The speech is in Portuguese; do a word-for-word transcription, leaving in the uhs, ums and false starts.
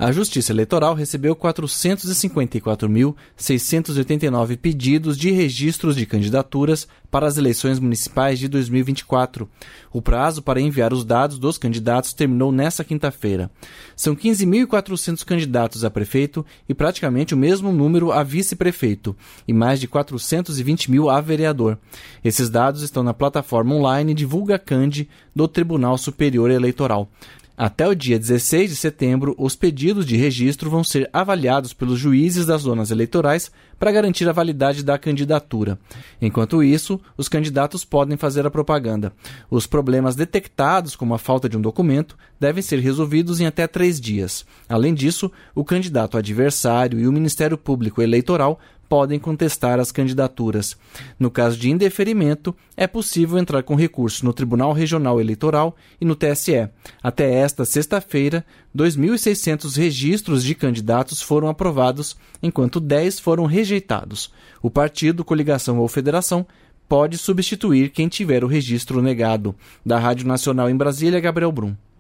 A Justiça Eleitoral recebeu quatrocentos e cinquenta e quatro mil, seiscentos e oitenta e nove pedidos de registros de candidaturas para as eleições municipais de dois mil e vinte e quatro. O prazo para enviar os dados dos candidatos terminou nesta quinta-feira. São quinze mil e quatrocentos candidatos a prefeito e praticamente o mesmo número a vice-prefeito, e mais de quatrocentos e vinte mil a vereador. Esses dados estão na plataforma online DivulgaCandi do Tribunal Superior Eleitoral. Até o dia dezesseis de setembro, os pedidos de registro vão ser avaliados pelos juízes das zonas eleitorais para garantir a validade da candidatura. Enquanto isso, os candidatos podem fazer a propaganda. Os problemas detectados, como a falta de um documento, devem ser resolvidos em até três dias. Além disso, o candidato adversário e o Ministério Público Eleitoral podem contestar as candidaturas. No caso de indeferimento, é possível entrar com recurso no Tribunal Regional Eleitoral e no T S E. Até esta sexta-feira, dois mil e seiscentos registros de candidatos foram aprovados, enquanto dez foram rejeitados. O partido, coligação ou federação pode substituir quem tiver o registro negado. Da Rádio Nacional em Brasília, Gabriel Brum.